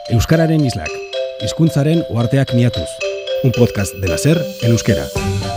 Euskararen islak, hizkuntzaren uharteak miatuz. Un podcast de la SER en euskera.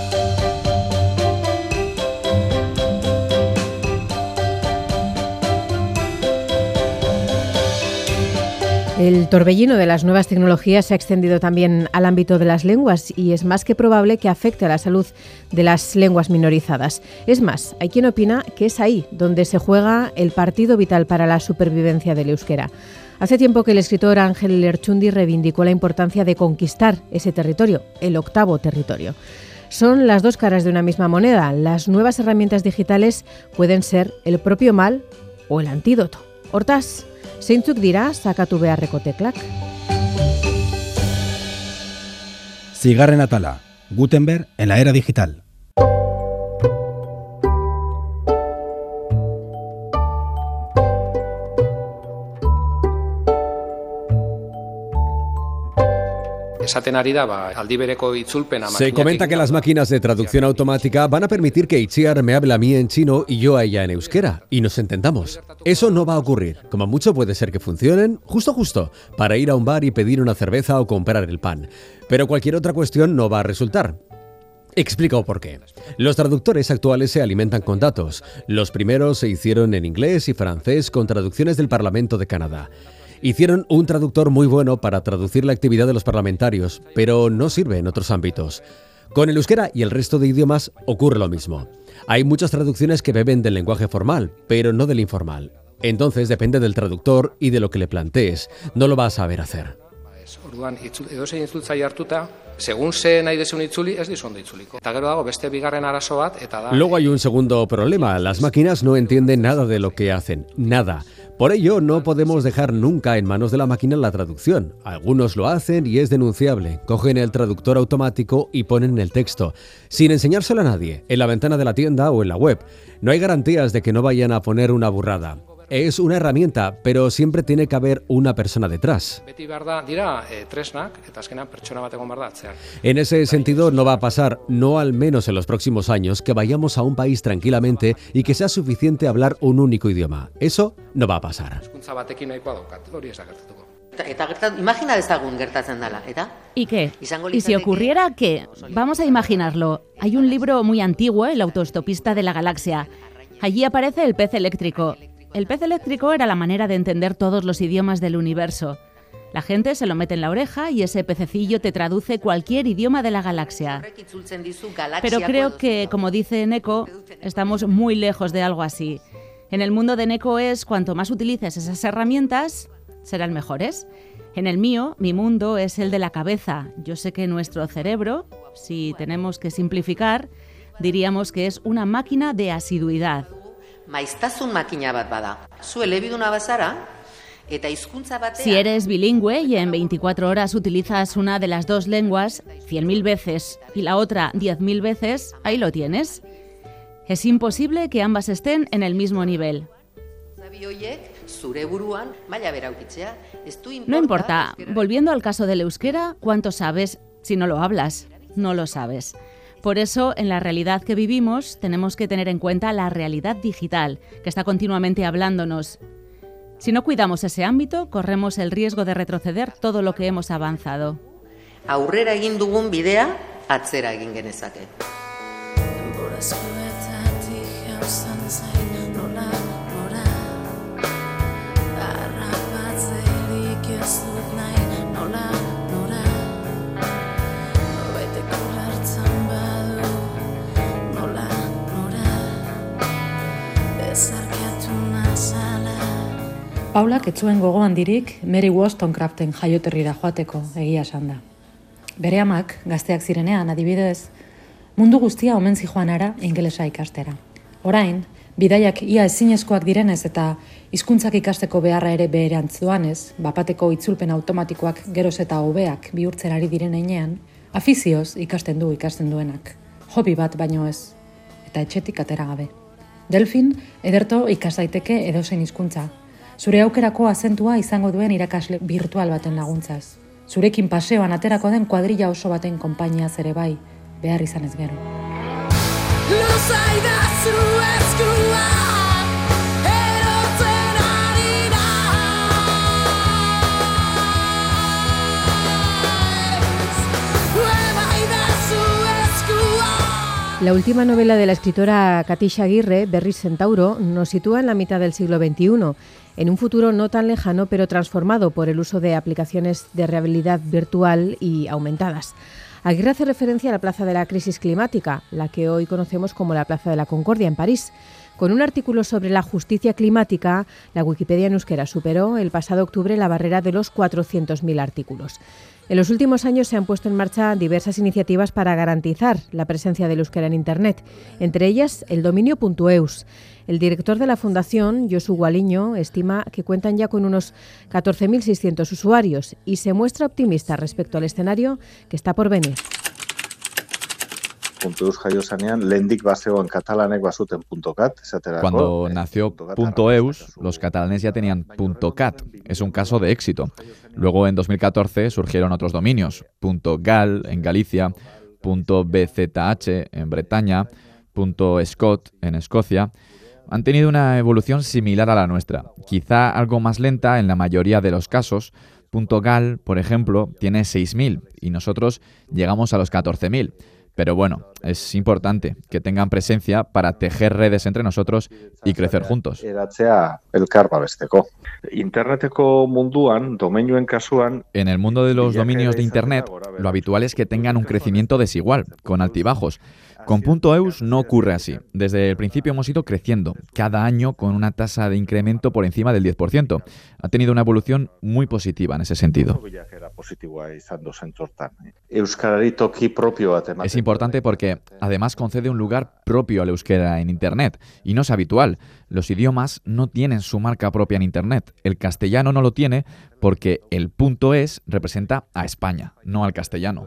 El torbellino de las nuevas tecnologías se ha extendido también al ámbito de las lenguas y es más que probable que afecte a la salud de las lenguas minorizadas. Es más, hay quien opina que es ahí donde se juega el partido vital para la supervivencia del euskera. Hace tiempo que el escritor Ángel Lerchundi reivindicó la importancia de conquistar ese territorio, el octavo territorio. Son las dos caras de una misma moneda. Las nuevas herramientas digitales pueden ser el propio mal o el antídoto. Hortaz, zeintzuk dira sakatu beharreko teklak? Zigarren atala, Gutenberg en la era digital. Esaten ari da, aldi bereko itzulpena. Se comenta que las máquinas de traducción automática van a permitir que Itziar me hable a mí en chino y yo a ella en euskera, y nos entendamos. Eso no va a ocurrir. Como mucho puede ser que funcionen, justo, para ir a un bar y pedir una cerveza o comprar el pan. Pero cualquier otra cuestión no va a resultar. Explico por qué. Los traductores actuales se alimentan con datos. Los primeros se hicieron en inglés y francés con traducciones del Parlamento de Canadá. Hicieron un traductor muy bueno para traducir la actividad de los parlamentarios, pero no sirve en otros ámbitos. Con el euskera y el resto de idiomas ocurre lo mismo. Hay muchas traducciones que beben del lenguaje formal, pero no del informal. Entonces depende del traductor y de lo que le plantees. No lo va a saber hacer. Orduan, edozein itzultzaile hartuta, segun ze nahi desun itzuli, ez dizu ondo itzuliko. Eta gero dago beste bigarren arazo bat, eta da... Luego hay un segundo problema. Las máquinas no entienden nada de lo que hacen. Nada. Por ello, no podemos dejar nunca en manos de la máquina la traducción. Algunos lo hacen y es denunciable. Cogen el traductor automático y ponen el texto, sin enseñárselo a nadie, en la ventana de la tienda o en la web. No hay garantías de que no vayan a poner una burrada. Es una herramienta, pero siempre tiene que haber una persona detrás. Beti behar da, dira, tresnak, eta azkenan pertsona bat egon behar da atzean. En ese sentido, no va a pasar, no al menos en los próximos años, que vayamos a un país tranquilamente y que sea suficiente hablar un único idioma. Eso no va a pasar. Hizkuntza batekin nahikoa daukat, hori ez da gertatuko. Imagina dezagun gertatzen dela, ¿eta? ¿Y qué? ¿Y si ocurriera qué? Vamos a imaginarlo. Hay un libro muy antiguo, El autoestopista de la galaxia. Allí aparece el pez eléctrico. El pez eléctrico era la manera de entender todos los idiomas del universo. La gente se lo mete en la oreja y ese pececillo te traduce cualquier idioma de la galaxia. Pero creo que, como dice Neko, estamos muy lejos de algo así. En el mundo de Neko es cuanto más utilices esas herramientas, serán mejores. En el mío, mi mundo es el de la cabeza. Yo sé que nuestro cerebro, si tenemos que simplificar, diríamos que es una máquina de asiduidad. Maiztasun makina bat bada. Zu elebiduna bazara, eta hizkuntza batean... Si eres bilingüe y en 24 horas utilizas una de las dos lenguas 100.000 veces y la otra 10.000 veces, ahí lo tienes. Es imposible que ambas estén en el mismo nivel. No importa, volviendo al caso del euskera, ¿cuánto sabes si no lo hablas? No lo sabes. Por eso, en la realidad que vivimos, tenemos que tener en cuenta la realidad digital, que está continuamente hablándonos. Si no cuidamos ese ámbito, corremos el riesgo de retroceder todo lo que hemos avanzado. Aurrera egin dugun bidea, atzera egin genezake. Paulak ez zuen gogo handirik Mary Wollstonecraften jaioterrira joateko, egia esan da. Bere amak, gazteak zirenean, adibidez, mundu guztia omen zijoanara ingelesa ikastera. Orain, bidaiak ia ezinezkoak direnez eta hizkuntzak ikasteko beharra ere beherantz doanez, bapateko itzulpen automatikoak geroz eta hobeak bihurtzen ari diren heinean, afizioz ikasten duenak. Hobi bat baino ez, eta etxetik atera gabe. Delfin, ederto ikas daiteke edozein hizkuntza. Zure aukerako azentua izango duen irakasle virtual baten laguntzaz. Zurekin paseoan aterako den kuadrilla oso baten konpainiaz ere bai, behar izan ez gero. La última novela de la escritora Katisha Aguirre, Berriz Centauro, nos sitúa en la mitad del siglo XXI, en un futuro no tan lejano pero transformado por el uso de aplicaciones de realidad virtual y aumentadas. Aguirre hace referencia a la Plaza de la Crisis Climática, la que hoy conocemos como la Plaza de la Concordia en París. Con un artículo sobre la justicia climática, la Wikipedia en euskera superó el pasado octubre la barrera de los 400.000 artículos. En los últimos años se han puesto en marcha diversas iniciativas para garantizar la presencia del euskera en Internet, entre ellas el dominio .eus. El director de la Fundación, Josu Gualiño, estima que cuentan ya con unos 14.600 usuarios y se muestra optimista respecto al escenario que está por venir. .eus jaio zanean, lehendik bazegoen katalanek bazuten .cat, esaterako. Cuando nació .eus, los catalanes ya tenían .cat. Es un caso de éxito. Luego, en 2014, surgieron otros dominios. .gal en Galicia, .bzh en Bretaña, .scot en Escocia. Han tenido una evolución similar a la nuestra, quizá algo más lenta en la mayoría de los casos. .gal, por ejemplo, tiene 6.000 y nosotros llegamos a los 14.000. Pero bueno, es importante que tengan presencia para tejer redes entre nosotros y crecer juntos. En el mundo de los dominios de Internet, lo habitual es que tengan un crecimiento desigual, con altibajos. Con .eus no ocurre así. Desde el principio hemos ido creciendo, cada año con una tasa de incremento por encima del 10%. Ha tenido una evolución muy positiva en ese sentido. Es importante porque además concede un lugar propio al euskera en Internet, y no es habitual. Los idiomas no tienen su marca propia en Internet. El castellano no lo tiene porque el .es representa a España, no al castellano.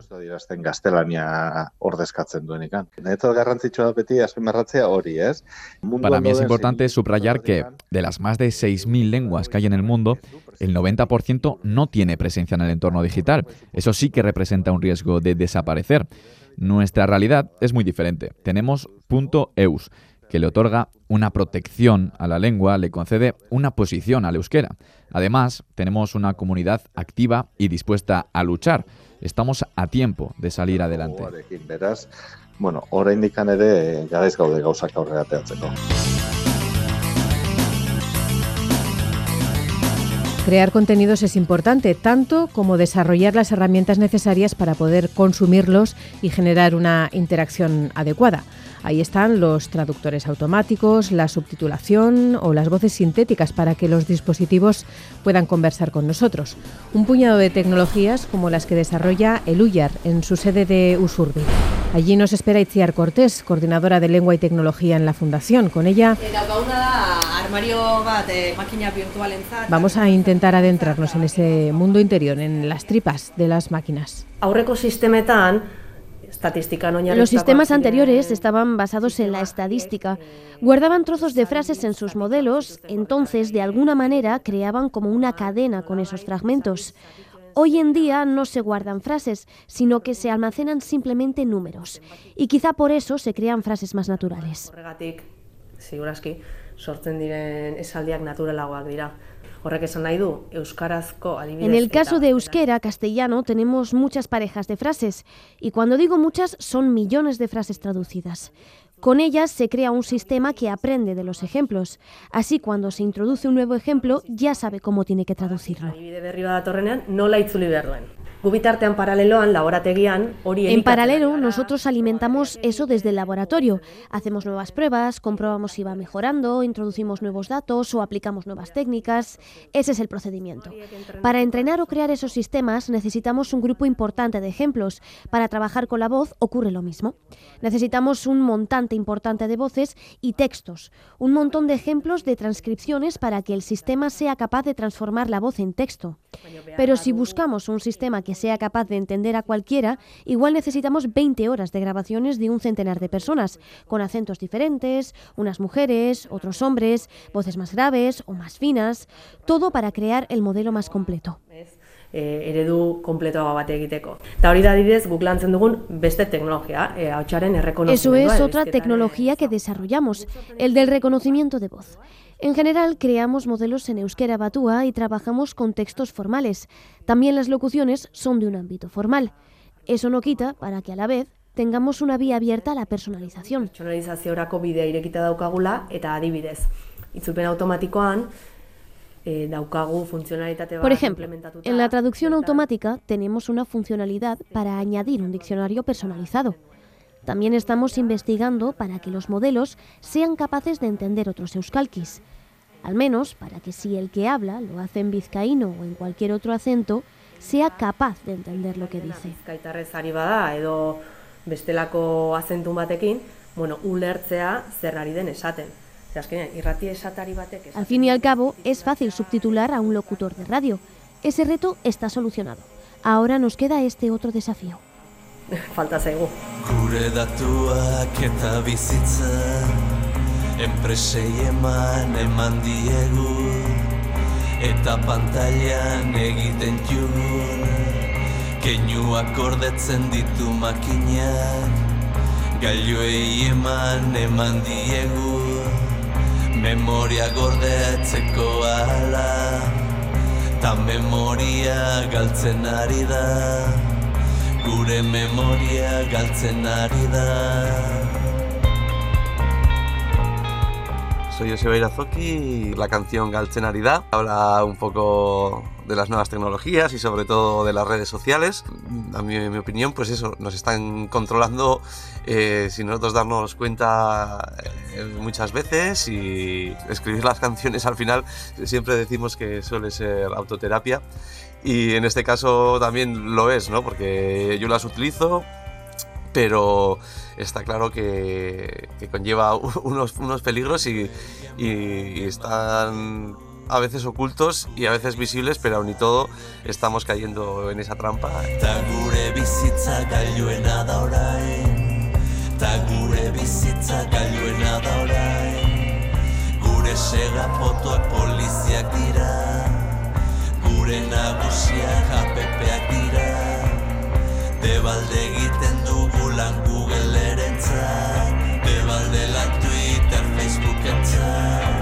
Para mí es importante subrayar que de las más de 6.000 lenguas que hay en el mundo, el 90% no tiene presencia en el entorno digital. Eso sí que representa un riesgo de desaparecer. Nuestra realidad es muy diferente. Tenemos .eus, que le otorga una protección a la lengua, le concede una posición al euskera. Además, tenemos una comunidad activa y dispuesta a luchar. Estamos a tiempo de salir adelante. Bueno, oraindik ere garaiz gaude gauzak aurrera ateratzeko. Crear contenidos es importante, tanto como desarrollar las herramientas necesarias para poder consumirlos y generar una interacción adecuada. Ahí están los traductores automáticos, la subtitulación o las voces sintéticas para que los dispositivos puedan conversar con nosotros. Un puñado de tecnologías como las que desarrolla el UYAR en su sede de Usurbil. Allí nos espera Itziar Cortés, coordinadora de Lengua y Tecnología en la Fundación. Con ella vamos a intentar adentrarnos en ese mundo interior, en las tripas de las máquinas. Los sistemas anteriores estaban basados en la estadística. Guardaban trozos de frases en sus modelos, entonces de alguna manera creaban como una cadena con esos fragmentos. Hoy en día no se guardan frases, sino que se almacenan simplemente números. Y quizá por eso se crean frases más naturales. En el caso de euskera, castellano, tenemos muchas parejas de frases. Y cuando digo muchas, son millones de frases traducidas. Con ellas se crea un sistema que aprende de los ejemplos. Así, cuando se introduce un nuevo ejemplo, ya sabe cómo tiene que traducirlo. En paralelo, nosotros alimentamos eso desde el laboratorio. Hacemos nuevas pruebas, comprobamos si va mejorando, introducimos nuevos datos o aplicamos nuevas técnicas. Ese es el procedimiento. Para entrenar o crear esos sistemas necesitamos un grupo importante de ejemplos. Para trabajar con la voz ocurre lo mismo. Necesitamos un montante importante de voces y textos, un montón de ejemplos de transcripciones para que el sistema sea capaz de transformar la voz en texto. Pero si buscamos un sistema que sea capaz de entender a cualquiera, igual necesitamos 20 horas de grabaciones de un centenar de personas, con acentos diferentes, unas mujeres, otros hombres, voces más graves o más finas, todo para crear el modelo más completo. Eredu konpletoago bat egiteko. Eta hori da adibidez guk lantzen dugun beste teknologia, ahotsaren errekonozimendua. Eso es otra tecnología que desarrollamos, el del reconocimiento de voz. En general, creamos modelos en euskera batua y trabajamos con textos formales. También las locuciones son de un ámbito formal. Eso no quita para que a la vez tengamos una vía abierta a la personalización. Pertsonalizaziorako bidea irekita daukagula eta adibidez, itzulpen automatikoan daukagu funtzionalitate bat. Por ejemplo, en la traducción automática tenemos una funcionalidad para añadir un diccionario personalizado. También estamos investigando para que los modelos sean capaces de entender otros euskalkis. Al menos para que si el que habla lo hace en vizcaíno o en cualquier otro acento, sea capaz de entender lo que dice. Bizkaitarrez ari bada edo bestelako azentu batekin, ulertzea zer ari den esaten. Irrati esatari batek esaten. Al fin y al cabo, es fácil subtitular a un locutor de radio. Ese reto está solucionado. Ahora nos queda este otro desafío. Falta zaigu. Gure datuak eta bizitza enpresei eman diegu eta pantailan egiten jugun keinuak gordetzen ditu makinak gailuei eman diegu memoria gordetzeko ahala ta memoria galtzen ari da gure memoria galtzen ari da. Soy Joseba Irazoki y la canción Galtzen ari da habla un poco de las nuevas tecnologías y sobre todo de las redes sociales. A mí, en mi opinión, pues eso, nos están controlando sin nosotros darnos cuenta muchas veces, y escribir las canciones al final siempre decimos que suele ser autoterapia, y en este caso también lo es, ¿no? Porque yo las utilizo, pero está claro que conlleva unos peligros y están a veces ocultos y a veces visibles, pero aún y todo estamos cayendo en esa trampa. Ta gure bizitza gailuena da orain, ta gure bizitza gailuena da orain, gure sega fotoak poliziak dira, gure nagusiak APPak dira, debalde egiten dugu lan Google-erentzat, debalde lan Twitter, Facebook-entzat.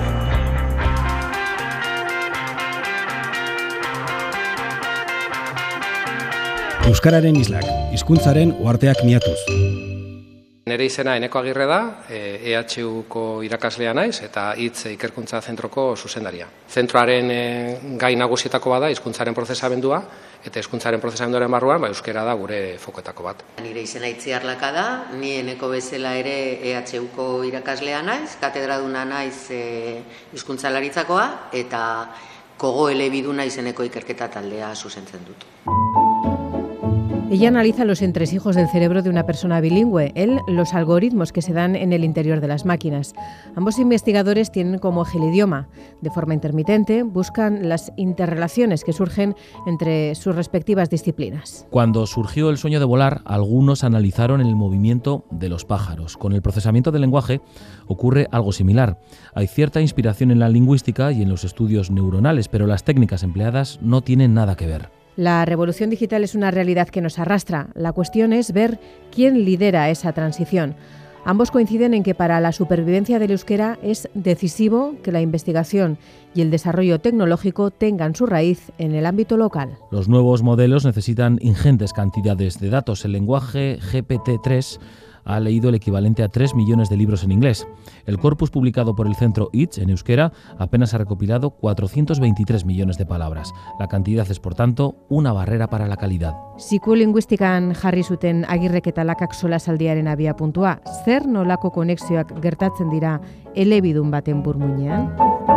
Euskararen islak, hizkuntzaren uharteak miatuz. Nere izena Eneko Agirre da, EHUko irakaslea naiz eta hitz ikerkuntza zentroko zuzendaria. Zentroaren gai nagusietako bada hizkuntzaren prozesamendua, eta hizkuntzaren prozesamenduaren barruan euskara da gure fokoetako bat. Nire izena Itziar Laka da, ni Eneko bezala ere EHUko irakaslea naiz, katedraduna naiz hizkuntzalaritzakoa, eta Kogo elebiduna izeneko ikerketa taldea zuzentzen dut. Ella analiza los entresijos del cerebro de una persona bilingüe, él los algoritmos que se dan en el interior de las máquinas. Ambos investigadores tienen como eje el idioma. De forma intermitente buscan las interrelaciones que surgen entre sus respectivas disciplinas. Cuando surgió el sueño de volar, algunos analizaron el movimiento de los pájaros. Con el procesamiento del lenguaje ocurre algo similar. Hay cierta inspiración en la lingüística y en los estudios neuronales, pero las técnicas empleadas no tienen nada que ver. La revolución digital es una realidad que nos arrastra. La cuestión es ver quién lidera esa transición. Ambos coinciden en que para la supervivencia del euskera es decisivo que la investigación y el desarrollo tecnológico tengan su raíz en el ámbito local. Los nuevos modelos necesitan ingentes cantidades de datos. El lenguaje GPT-3 ha leído el equivalente a 3 millones de libros en inglés. El corpus publicado por el centro ITS en euskera apenas ha recopilado 423 millones de palabras. La cantidad es, por tanto, una barrera para la calidad. Psikolinguistikan jarri zuten Agirrek eta Lakak solasaldiaren abiapuntua. Zer nolako konexioak gertatzen dira elebidun baten burmuinean?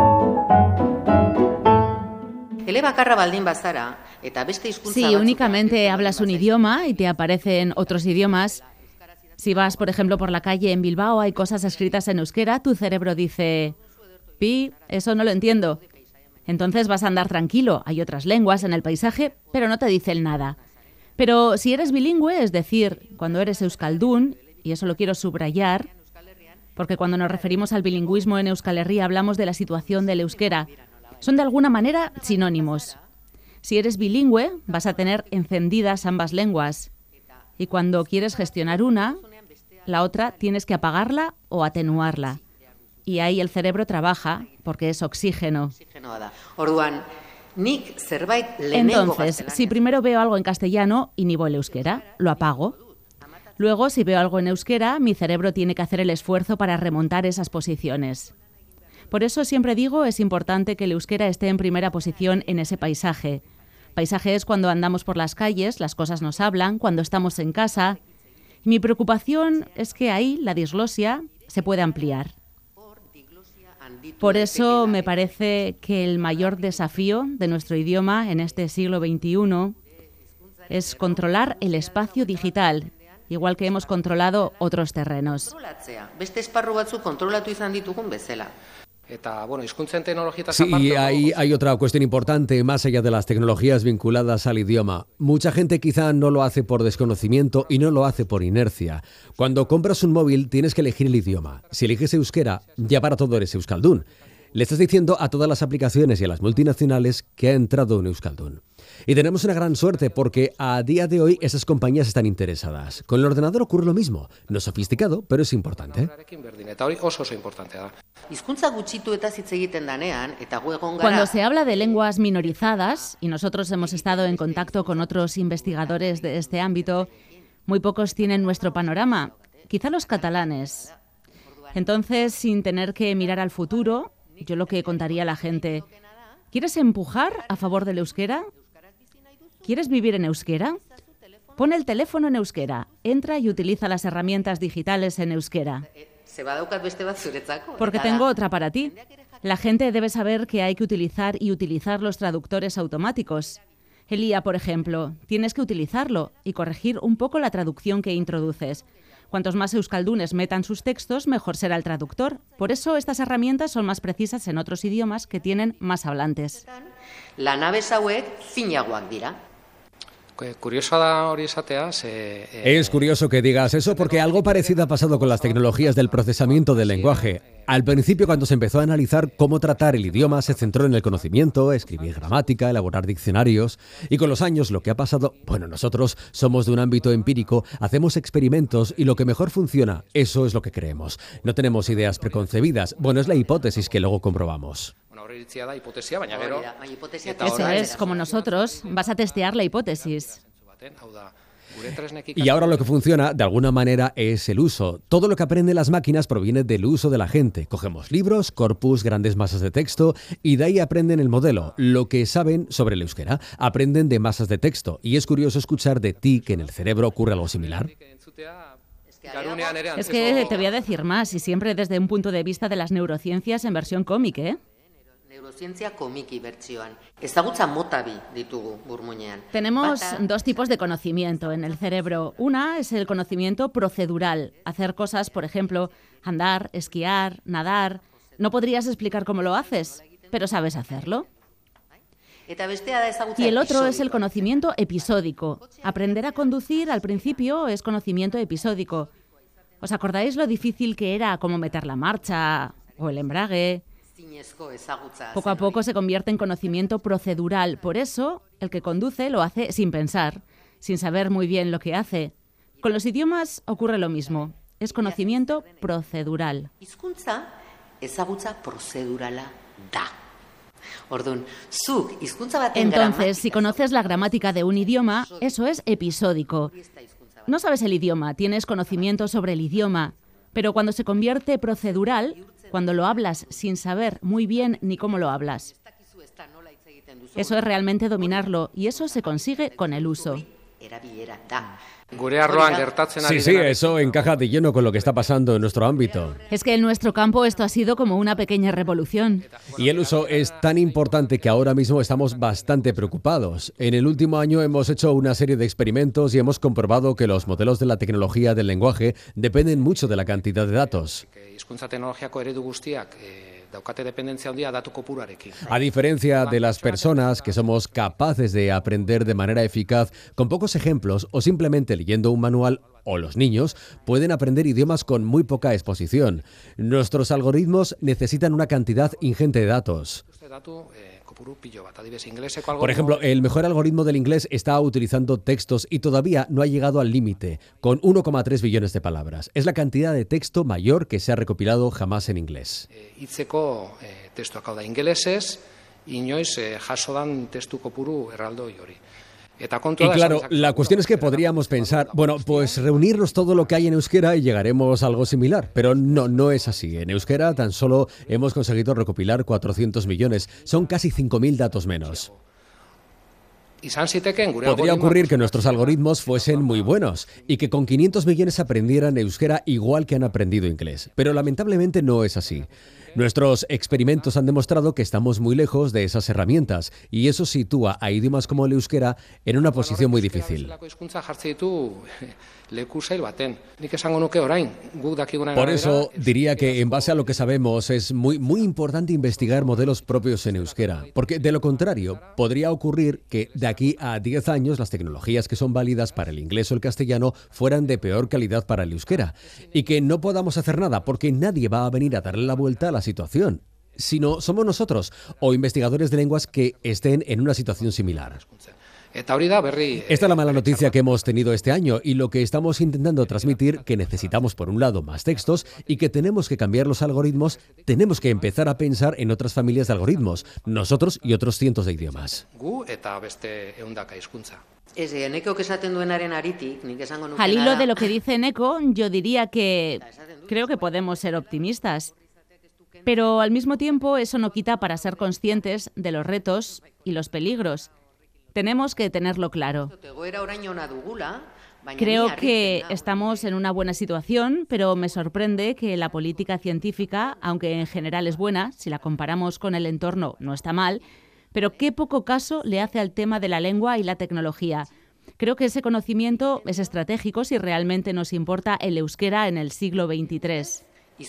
Elebakarra baldin bazara eta beste hizkuntza Sí, únicamente hablas un idioma y te aparecen otros idiomas. Si vas, por ejemplo, por la calle en Bilbao, hay cosas escritas en euskera, tu cerebro dice, pi, eso no lo entiendo. Entonces vas a andar tranquilo, hay otras lenguas en el paisaje, pero no te dicen nada. Pero si eres bilingüe, es decir, cuando eres euskaldún, y eso lo quiero subrayar, porque cuando nos referimos al bilingüismo en Euskal Herria hablamos de la situación del euskera, son de alguna manera sinónimos. Si eres bilingüe, vas a tener encendidas ambas lenguas. Y cuando quieres gestionar una, la otra tienes que apagarla o atenuarla. Y ahí el cerebro trabaja porque es oxígeno. Entonces, si primero veo algo en castellano, inhibo el euskera, lo apago. Luego, si veo algo en euskera, mi cerebro tiene que hacer el esfuerzo para remontar esas posiciones. Por eso siempre digo, es importante que el euskera esté en primera posición en ese paisaje. Paisaje es cuando andamos por las calles, las cosas nos hablan, cuando estamos en casa. Mi preocupación es que ahí la disglosia se puede ampliar. Por eso me parece que el mayor desafío de nuestro idioma en este siglo XXI es controlar el espacio digital, igual que hemos controlado otros terrenos. Beste esparru batzuk kontrolatu izan ditugun bezala. Sí, y hay otra cuestión importante, más allá de las tecnologías vinculadas al idioma. Mucha gente quizá no lo hace por desconocimiento y no lo hace por inercia. Cuando compras un móvil tienes que elegir el idioma. Si eliges euskera, ya para todo eres euskaldún. Le estás diciendo a todas las aplicaciones y a las multinacionales que ha entrado un euskaldún. Y tenemos una gran suerte porque a día de hoy esas compañías están interesadas. Con el ordenador ocurre lo mismo. No sofisticado, pero es importante. Cuando se habla de lenguas minorizadas, y nosotros hemos estado en contacto con otros investigadores de este ámbito, muy pocos tienen nuestro panorama, quizá los catalanes. Entonces, sin tener que mirar al futuro, yo lo que contaría a la gente: ¿quieres empujar a favor del euskera? ¿Quieres vivir en euskera? Pon el teléfono en euskera, entra y utiliza las herramientas digitales en euskera. Porque tengo otra para ti. La gente debe saber que hay que utilizar y utilizar los traductores automáticos. El IA, por ejemplo, tienes que utilizarlo y corregir un poco la traducción que introduces. Cuantos más euskaldunes metan sus textos, mejor será el traductor. Por eso estas herramientas son más precisas en otros idiomas que tienen más hablantes. Lanabes hauek finagoak dira. Es curioso que digas eso porque algo parecido ha pasado con las tecnologías del procesamiento del lenguaje. Al principio, cuando se empezó a analizar cómo tratar el idioma, se centró en el conocimiento, escribir gramática, elaborar diccionarios. Y con los años lo que ha pasado, bueno, nosotros somos de un ámbito empírico, hacemos experimentos y lo que mejor funciona, eso es lo que creemos. No tenemos ideas preconcebidas, bueno, es la hipótesis que luego comprobamos. Eso es, como nosotros, vas a testear la hipótesis. Y ahora lo que funciona, de alguna manera, es el uso. Todo lo que aprenden las máquinas proviene del uso de la gente. Cogemos libros, corpus, grandes masas de texto, y de ahí aprenden el modelo. Lo que saben sobre el euskera, aprenden de masas de texto. Y es curioso escuchar de ti que en el cerebro ocurre algo similar. Es que te voy a decir más, y siempre desde un punto de vista de las neurociencias en versión cómic, ¿eh? Neurociencia komiki bertsioan. Ezagutza mota bi ditugu burmuinean. Tenemos dos tipos de conocimiento en el cerebro. Una es el conocimiento procedural. Hacer cosas, por ejemplo, andar, esquiar, nadar. No podrías explicar cómo lo haces, pero sabes hacerlo. Y el otro es el conocimiento episódico. Aprender a conducir al principio es conocimiento episódico. ¿Os acordáis lo difícil que era cómo meter la marcha o el embrague? Poco a poco se convierte en conocimiento procedural. Por eso, el que conduce lo hace sin pensar, sin saber muy bien lo que hace. Con los idiomas ocurre lo mismo. Es conocimiento procedural. Hizkuntza ezagutza prozedurala da. Entonces, si conoces la gramática de un idioma, eso es episódico. No sabes el idioma, tienes conocimiento sobre el idioma, pero cuando se convierte procedural, cuando lo hablas sin saber muy bien ni cómo lo hablas. Eso es realmente dominarlo, y eso se consigue con el uso. Sí, eso encaja de lleno con lo que está pasando en nuestro ámbito. Es que en nuestro campo esto ha sido como una pequeña revolución. Y el uso es tan importante que ahora mismo estamos bastante preocupados. En el último año hemos hecho una serie de experimentos y hemos comprobado que los modelos de la tecnología del lenguaje dependen mucho de la cantidad de datos. A diferencia de las personas que somos capaces de aprender de manera eficaz con pocos ejemplos o simplemente leyendo un manual, o los niños pueden aprender idiomas con muy poca exposición. Nuestros algoritmos necesitan una cantidad ingente de datos. Por ejemplo, el mejor algoritmo del inglés está utilizando textos y todavía no ha llegado al límite, con 1,3 billones de palabras. Es la cantidad de texto mayor que se ha recopilado jamás en inglés. Y claro, la cuestión es que podríamos pensar, bueno, pues reunirnos todo lo que hay en euskera y llegaremos a algo similar. Pero no es así. En euskera tan solo hemos conseguido recopilar 400 millones. Son casi 5.000 datos menos. Podría ocurrir que nuestros algoritmos fuesen muy buenos y que con 500 millones aprendieran euskera igual que han aprendido inglés. Pero lamentablemente no es así. Nuestros experimentos han demostrado que estamos muy lejos de esas herramientas y eso sitúa a idiomas como el euskera en una posición muy difícil. Por eso diría que en base a lo que sabemos es muy importante investigar modelos propios en euskera, porque de lo contrario podría ocurrir que de aquí a 10 años las tecnologías que son válidas para el inglés o el castellano fueran de peor calidad para el euskera y que no podamos hacer nada porque nadie va a venir a darle la vuelta a la situación, sino somos nosotros o investigadores de lenguas que estén en una situación similar. Esta es la mala noticia que hemos tenido este año y lo que estamos intentando transmitir, que necesitamos por un lado más textos y que tenemos que cambiar los algoritmos, tenemos que empezar a pensar en otras familias de algoritmos, nosotros y otros cientos de idiomas. Al hilo de lo que dice Eneko, yo diría que creo que podemos ser optimistas. Pero al mismo tiempo eso no quita para ser conscientes de los retos y los peligros. Tenemos que tenerlo claro. Creo que estamos en una buena situación, pero me sorprende que la política científica, aunque en general es buena, si la comparamos con el entorno no está mal, pero qué poco caso le hace al tema de la lengua y la tecnología. Creo que ese conocimiento es estratégico si realmente nos importa el euskera en el siglo XXIII.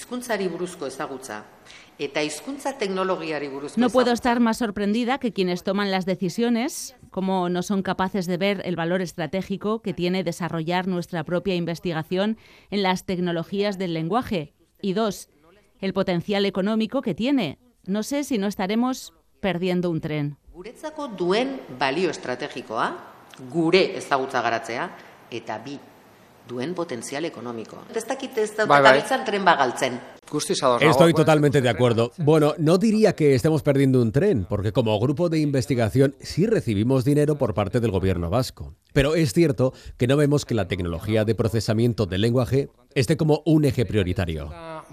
No puedo estar más sorprendida que quienes toman las decisiones, como no son capaces de ver el valor estratégico que tiene desarrollar nuestra propia investigación en las tecnologías del lenguaje. Y 2, el potencial económico que tiene. No sé si no estaremos perdiendo un tren. Guretzako duen balio estrategikoa, gure ezagutza garatzea, eta 2, duen potencial económico. Estoy totalmente de acuerdo. Bueno, no diría que estemos perdiendo un tren, porque como grupo de investigación sí recibimos dinero por parte del gobierno vasco. Pero es cierto que no vemos que la tecnología de procesamiento del lenguaje esté como un eje prioritario.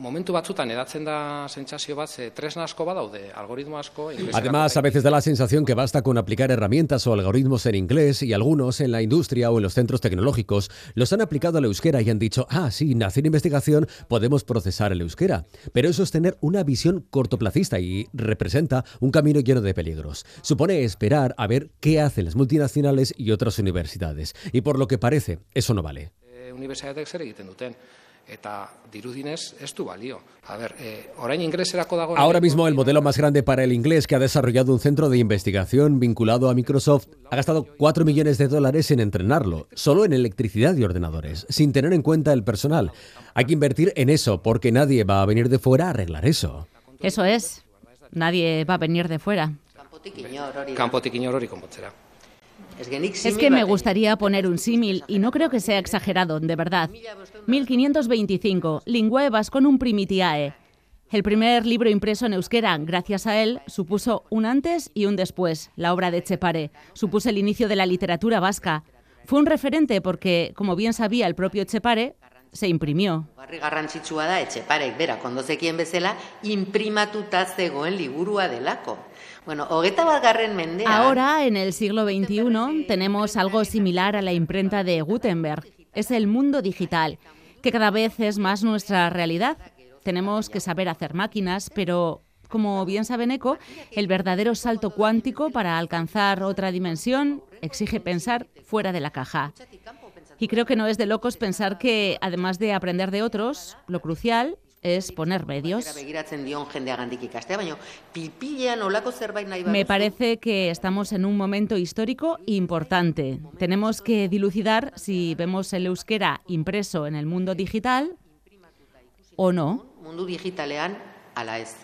Además, a veces da la sensación que basta con aplicar herramientas o algoritmos en inglés y algunos en la industria o en los centros tecnológicos los han aplicado al euskera y han dicho, sí, haciendo investigación podemos procesar el euskera. Pero eso es tener una visión cortoplacista y representa un camino lleno de peligros. Supone esperar a ver qué hacen las multinacionales y otras universidades. Y por lo que parece, eso no vale. Ahora mismo el modelo más grande para el inglés que ha desarrollado un centro de investigación vinculado a Microsoft ha gastado $4 millones en entrenarlo, solo en electricidad y ordenadores, sin tener en cuenta el personal. Hay que invertir en eso porque nadie va a venir de fuera a arreglar eso. Eso es, nadie va a venir de fuera. Es que me gustaría poner un símil, y no creo que sea exagerado, de verdad. 1525, Linguae Vasconum Primitiae. El primer libro impreso en euskera, gracias a él, supuso un antes y un después, la obra de Etxepare. Supuso el inicio de la literatura vasca. Fue un referente porque, como bien sabía el propio Etxepare, se imprimió. Garrantzitsua da Etxeparek berak ondo zekien bezala inprimatuta zegoen liburua delako. Bueno, ahora, en el siglo XXI, tenemos algo similar a la imprenta de Gutenberg. Es el mundo digital, que cada vez es más nuestra realidad. Tenemos que saber hacer máquinas, pero, como bien sabe Eneko, el verdadero salto cuántico para alcanzar otra dimensión exige pensar fuera de la caja. Y creo que no es de locos pensar que, además de aprender de otros, lo crucial es poner medios. Me parece que estamos en un momento histórico importante. Tenemos que dilucidar si vemos el euskera impreso en el mundo digital o no. Mundu digitalean ala ez.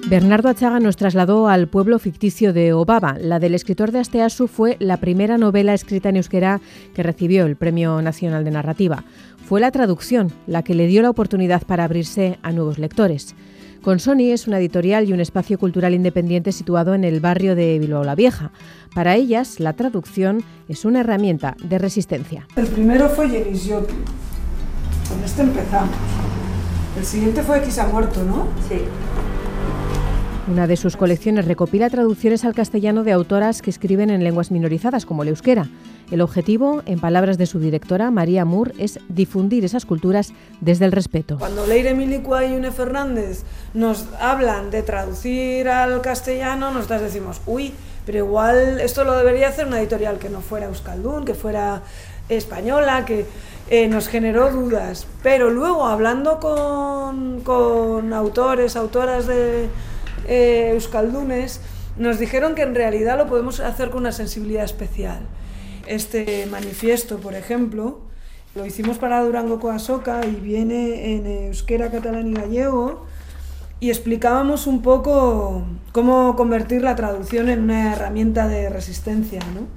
Bernardo Atxaga nos trasladó al pueblo ficticio de Obaba. La del escritor de Asteasu fue la primera novela escrita en euskera que recibió el Premio Nacional de Narrativa. Fue la traducción la que le dio la oportunidad para abrirse a nuevos lectores. Consoni es una editorial y un espacio cultural independiente situado en el barrio de Bilbao la Vieja. Para ellas, la traducción es una herramienta de resistencia. El primero fue Yenis Yotu. Con este empezamos. El siguiente fue X ha muerto, ¿no? Sí. Una de sus colecciones recopila traducciones al castellano de autoras que escriben en lenguas minorizadas, como el euskera. El objetivo, en palabras de su directora, María Moore, es difundir esas culturas desde el respeto. Cuando Leire Milicua y Une Fernández nos hablan de traducir al castellano, nosotras decimos, uy, pero igual esto lo debería hacer una editorial que no fuera euskaldun, que fuera española, que nos generó dudas. Pero luego, hablando con autores, autoras de euskaldunes, nos dijeron que en realidad lo podemos hacer con una sensibilidad especial. Este manifiesto, por ejemplo, lo hicimos para Durango Coasoca y viene en euskera, catalán y gallego, y explicábamos un poco cómo convertir la traducción en una herramienta de resistencia, ¿no?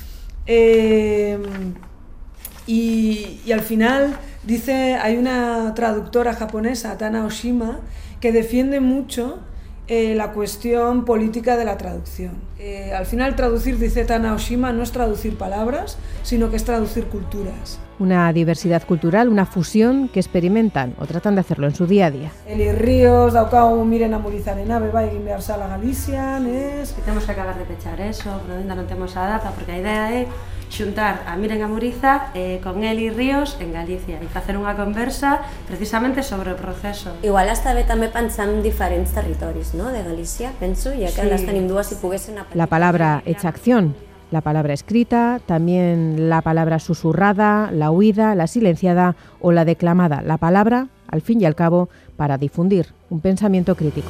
Y al final hay una traductora japonesa, Tana Oshima, que defiende mucho la cuestión política de la traducción. Al final traducir, dice Tana Oshima, no es traducir palabras, sino que es traducir culturas. Una diversidad cultural, una fusión que experimentan o tratan de hacerlo en su día a día. Eli Ríos, daukagu miren amurizarena, beba egin behar zala Galizian, ez? Temos que acabar de pechar eso, pero ainda non temos a data, porque a idea é xuntar a Miren Amuriza con Eli Ríos en Galicia e facer unha conversa precisamente sobre o proceso. Igual hasta ve també pensar en diferents territoris, no?, de Galícia, penso, ja que les tenim dues i poguessin... La palabra hecha acción, la palabra escrita, también la palabra susurrada, la huida, la silenciada o la declamada. La palabra, al fin y al cabo, para difundir un pensamiento crítico.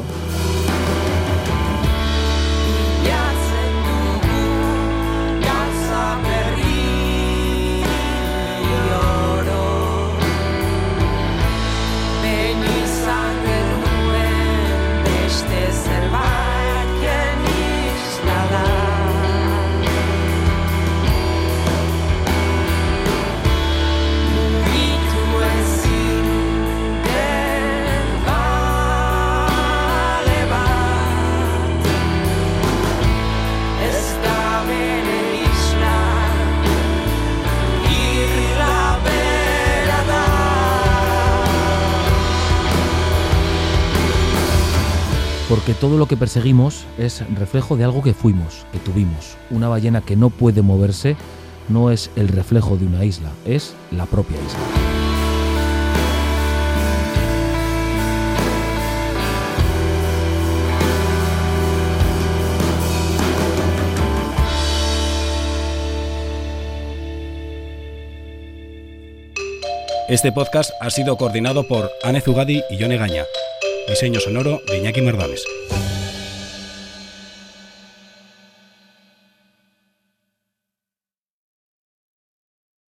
Porque todo lo que perseguimos es reflejo de algo que fuimos, que tuvimos. Una ballena que no puede moverse no es el reflejo de una isla, es la propia isla. Este podcast ha sido coordinado por Ane Zugadi y Yone Gaña. Diseño sonoro de Iñaki Merdames.